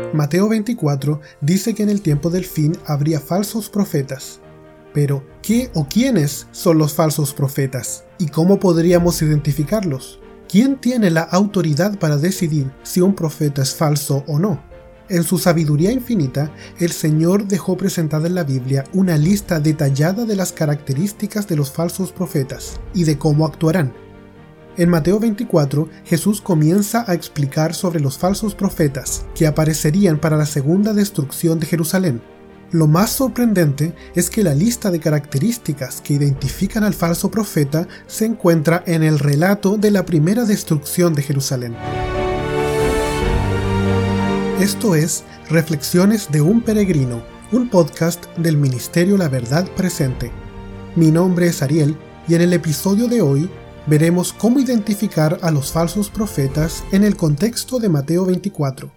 Mateo 24 dice que en el tiempo del fin habría falsos profetas. Pero, ¿qué o quiénes son los falsos profetas? ¿Y cómo podríamos identificarlos? ¿Quién tiene la autoridad para decidir si un profeta es falso o no? En su sabiduría infinita, el Señor dejó presentada en la Biblia una lista detallada de las características de los falsos profetas y de cómo actuarán. En Mateo 24, Jesús comienza a explicar sobre los falsos profetas que aparecerían para la segunda destrucción de Jerusalén. Lo más sorprendente es que la lista de características que identifican al falso profeta se encuentra en el relato de la primera destrucción de Jerusalén. Esto es Reflexiones de un Peregrino, un podcast del Ministerio La Verdad Presente. Mi nombre es Ariel y en el episodio de hoy veremos cómo identificar a los falsos profetas en el contexto de Mateo 24.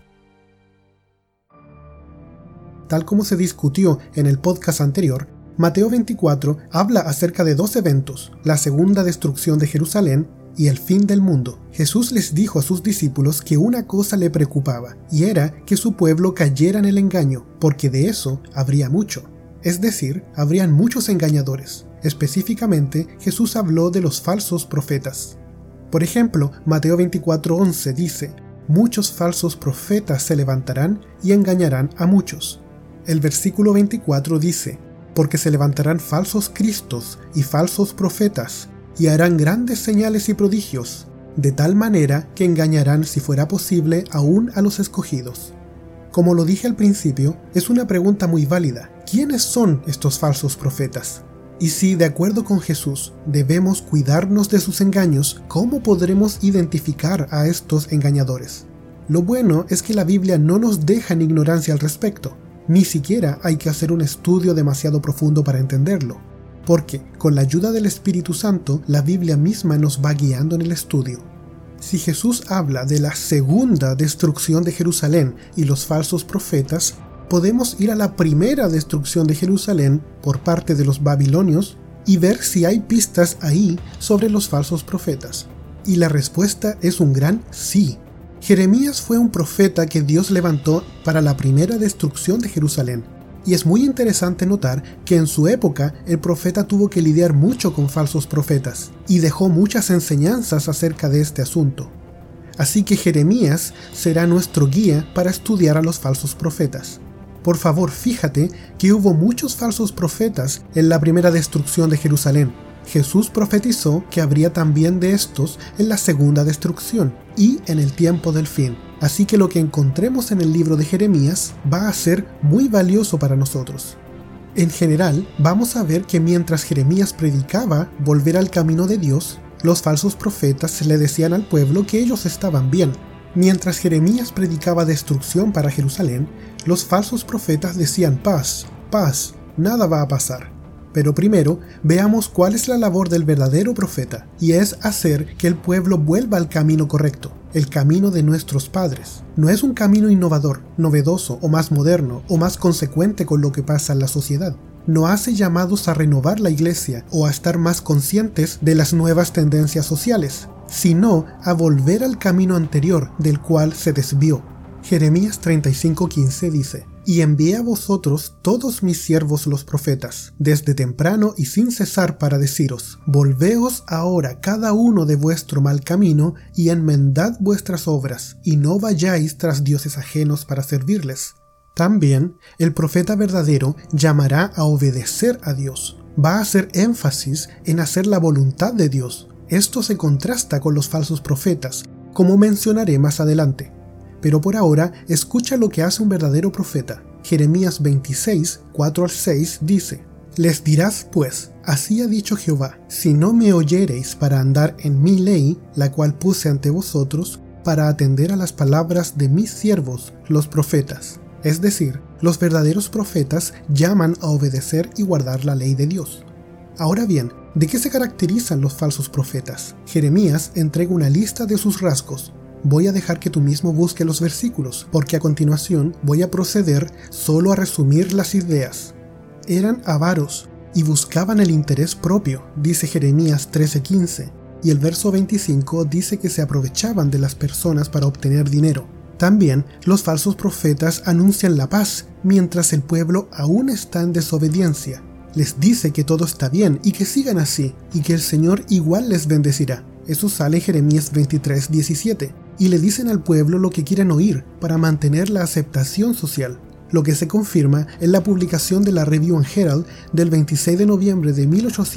Tal como se discutió en el podcast anterior, Mateo 24 habla acerca de dos eventos, la segunda destrucción de Jerusalén y el fin del mundo. Jesús les dijo a sus discípulos que una cosa le preocupaba, y era que su pueblo cayera en el engaño, porque de eso habría mucho. Es decir, habrían muchos engañadores. Específicamente, Jesús habló de los falsos profetas. Por ejemplo, Mateo 24:11 dice: muchos falsos profetas se levantarán y engañarán a muchos. El versículo 24 dice: porque se levantarán falsos cristos y falsos profetas, y harán grandes señales y prodigios, de tal manera que engañarán, si fuera posible, aún a los escogidos. Como lo dije al principio, es una pregunta muy válida. ¿Quiénes son estos falsos profetas? Y si, de acuerdo con Jesús, debemos cuidarnos de sus engaños, ¿cómo podremos identificar a estos engañadores? Lo bueno es que la Biblia no nos deja en ignorancia al respecto. Ni siquiera hay que hacer un estudio demasiado profundo para entenderlo, porque con la ayuda del Espíritu Santo, la Biblia misma nos va guiando en el estudio. Si Jesús habla de la segunda destrucción de Jerusalén y los falsos profetas, podemos ir a la primera destrucción de Jerusalén por parte de los babilonios y ver si hay pistas ahí sobre los falsos profetas. Y la respuesta es un gran sí. Jeremías fue un profeta que Dios levantó para la primera destrucción de Jerusalén. Y es muy interesante notar que en su época el profeta tuvo que lidiar mucho con falsos profetas y dejó muchas enseñanzas acerca de este asunto. Así que Jeremías será nuestro guía para estudiar a los falsos profetas. Por favor, fíjate que hubo muchos falsos profetas en la primera destrucción de Jerusalén. Jesús profetizó que habría también de estos en la segunda destrucción y en el tiempo del fin. Así que lo que encontremos en el libro de Jeremías va a ser muy valioso para nosotros. En general, vamos a ver que mientras Jeremías predicaba volver al camino de Dios, los falsos profetas le decían al pueblo que ellos estaban bien. Mientras Jeremías predicaba destrucción para Jerusalén, los falsos profetas decían paz, paz, nada va a pasar. Pero primero, veamos cuál es la labor del verdadero profeta, y es hacer que el pueblo vuelva al camino correcto, el camino de nuestros padres. No es un camino innovador, novedoso o más moderno o más consecuente con lo que pasa en la sociedad. No hace llamados a renovar la iglesia o a estar más conscientes de las nuevas tendencias sociales, sino a volver al camino anterior del cual se desvió. Jeremías 35:15 dice: y envié a vosotros todos mis siervos los profetas, desde temprano y sin cesar, para deciros: volveos ahora cada uno de vuestro mal camino, y enmendad vuestras obras, y no vayáis tras dioses ajenos para servirles. También el profeta verdadero llamará a obedecer a Dios. Va a hacer énfasis en hacer la voluntad de Dios. Esto se contrasta con los falsos profetas, como mencionaré más adelante. Pero por ahora, escucha lo que hace un verdadero profeta. Jeremías 26, 4-6 dice: les dirás pues, así ha dicho Jehová, si no me oyereis para andar en mi ley, la cual puse ante vosotros, para atender a las palabras de mis siervos, los profetas. Es decir, los verdaderos profetas llaman a obedecer y guardar la ley de Dios. Ahora bien, ¿de qué se caracterizan los falsos profetas? Jeremías entrega una lista de sus rasgos. Voy a dejar que tú mismo busques los versículos, porque a continuación voy a proceder solo a resumir las ideas. Eran avaros y buscaban el interés propio, dice Jeremías 13:15, y el verso 25 dice que se aprovechaban de las personas para obtener dinero. También los falsos profetas anuncian la paz, mientras el pueblo aún está en desobediencia. Les dice que todo está bien y que sigan así, y que el Señor igual les bendecirá. Eso sale en Jeremías 23:17, y le dicen al pueblo lo que quieren oír para mantener la aceptación social, lo que se confirma en la publicación de la Review and Herald del 26 de noviembre de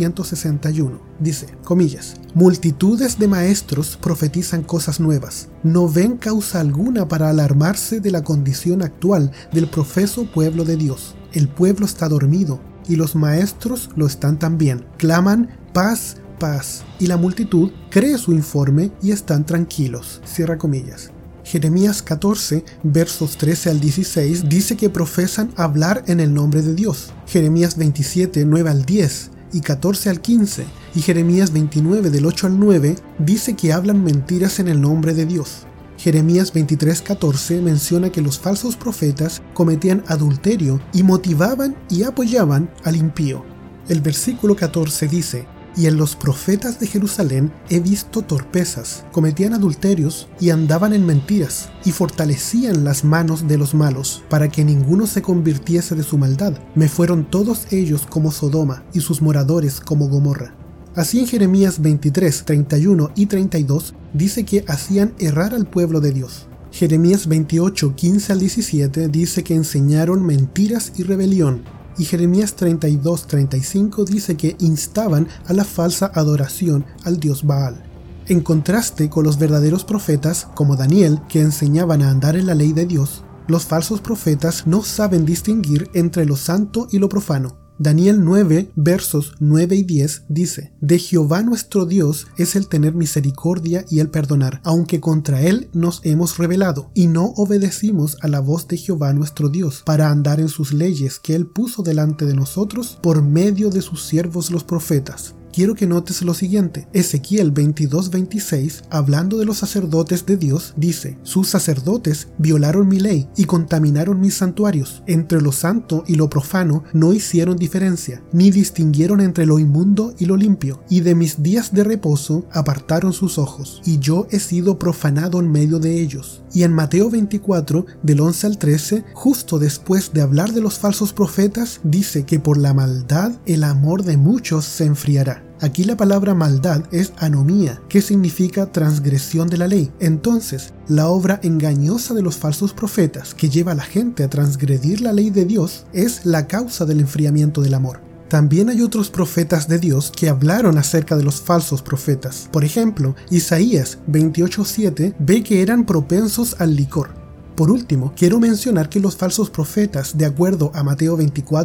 1861. Dice, comillas, multitudes de maestros profetizan cosas nuevas. No ven causa alguna para alarmarse de la condición actual del profeso pueblo de Dios. El pueblo está dormido y los maestros lo están también. Claman paz, paz, y la multitud cree su informe y están tranquilos. Cierra comillas. Jeremías 14, versos 13 al 16, dice que profesan hablar en el nombre de Dios. Jeremías 27, 9 al 10 y 14 al 15, y Jeremías 29, del 8 al 9, dice que hablan mentiras en el nombre de Dios. Jeremías 23:14 menciona que los falsos profetas cometían adulterio y motivaban y apoyaban al impío. El versículo 14 dice, y en los profetas de Jerusalén he visto torpezas, cometían adulterios y andaban en mentiras, y fortalecían las manos de los malos, para que ninguno se convirtiese de su maldad. Me fueron todos ellos como Sodoma, y sus moradores como Gomorra. Así en Jeremías 23, 31 y 32 dice que hacían errar al pueblo de Dios. Jeremías 28, 15 al 17 dice que enseñaron mentiras y rebelión. Y Jeremías 32, 35 dice que instaban a la falsa adoración al dios Baal. En contraste con los verdaderos profetas, como Daniel, que enseñaban a andar en la ley de Dios, los falsos profetas no saben distinguir entre lo santo y lo profano. Daniel 9, versos 9 y 10 dice, de Jehová nuestro Dios es el tener misericordia y el perdonar, aunque contra él nos hemos rebelado, y no obedecimos a la voz de Jehová nuestro Dios, para andar en sus leyes que él puso delante de nosotros por medio de sus siervos los profetas. Quiero que notes lo siguiente. Ezequiel 22:26, hablando de los sacerdotes de Dios, dice, sus sacerdotes violaron mi ley y contaminaron mis santuarios. Entre lo santo y lo profano no hicieron diferencia, ni distinguieron entre lo inmundo y lo limpio, y de mis días de reposo apartaron sus ojos, y yo he sido profanado en medio de ellos. Y en Mateo 24, del 11 al 13, justo después de hablar de los falsos profetas, dice que por la maldad el amor de muchos se enfriará. Aquí la palabra maldad es anomía, que significa transgresión de la ley. Entonces, la obra engañosa de los falsos profetas, que lleva a la gente a transgredir la ley de Dios, es la causa del enfriamiento del amor. También hay otros profetas de Dios que hablaron acerca de los falsos profetas. Por ejemplo, Isaías 28:7 ve que eran propensos al licor. Por último, quiero mencionar que los falsos profetas, de acuerdo a Mateo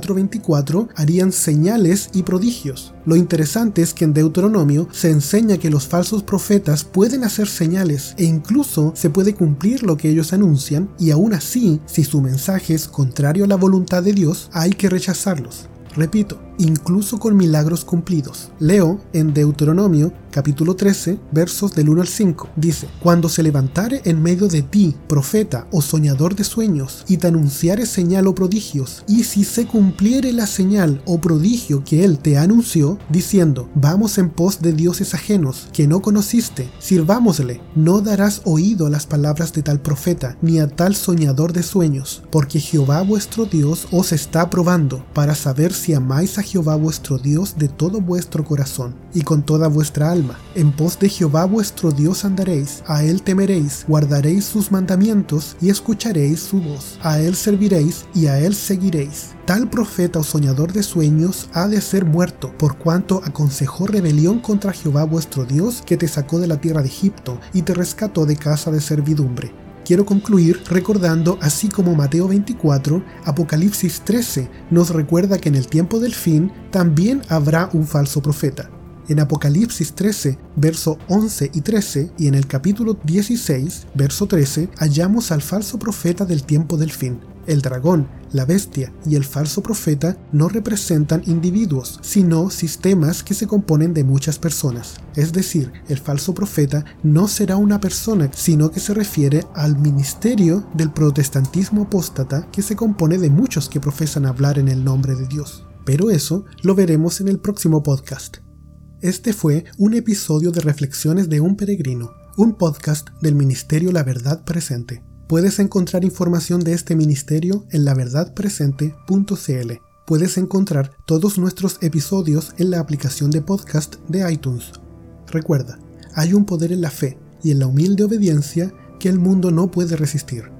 24:24, harían señales y prodigios. Lo interesante es que en Deuteronomio se enseña que los falsos profetas pueden hacer señales e incluso se puede cumplir lo que ellos anuncian, y aún así, si su mensaje es contrario a la voluntad de Dios, hay que rechazarlos. Repito, incluso con milagros cumplidos. Leo en Deuteronomio capítulo 13, versos del 1 al 5. Dice, cuando se levantare en medio de ti profeta o soñador de sueños, y te anunciare señal o prodigios, y si se cumpliere la señal o prodigio que él te anunció, diciendo, vamos en pos de dioses ajenos, que no conociste, sirvámosle, no darás oído a las palabras de tal profeta, ni a tal soñador de sueños, porque Jehová vuestro Dios os está probando, para saber si amáis a Jehová vuestro Dios de todo vuestro corazón, y con toda vuestra alma. En pos de Jehová vuestro Dios andaréis, a él temeréis, guardaréis sus mandamientos y escucharéis su voz. A él serviréis y a él seguiréis. Tal profeta o soñador de sueños ha de ser muerto, por cuanto aconsejó rebelión contra Jehová vuestro Dios, que te sacó de la tierra de Egipto y te rescató de casa de servidumbre. Quiero concluir recordando, así como Mateo 24, Apocalipsis 13 nos recuerda que en el tiempo del fin también habrá un falso profeta. En Apocalipsis 13, verso 11 y 13, y en el capítulo 16, verso 13, hallamos al falso profeta del tiempo del fin. El dragón, la bestia y el falso profeta no representan individuos, sino sistemas que se componen de muchas personas. Es decir, el falso profeta no será una persona, sino que se refiere al ministerio del protestantismo apóstata, que se compone de muchos que profesan hablar en el nombre de Dios. Pero eso lo veremos en el próximo podcast. Este fue un episodio de Reflexiones de un Peregrino, un podcast del Ministerio La Verdad Presente. Puedes encontrar información de este ministerio en laverdadpresente.cl. Puedes encontrar todos nuestros episodios en la aplicación de podcast de iTunes. Recuerda, hay un poder en la fe y en la humilde obediencia que el mundo no puede resistir.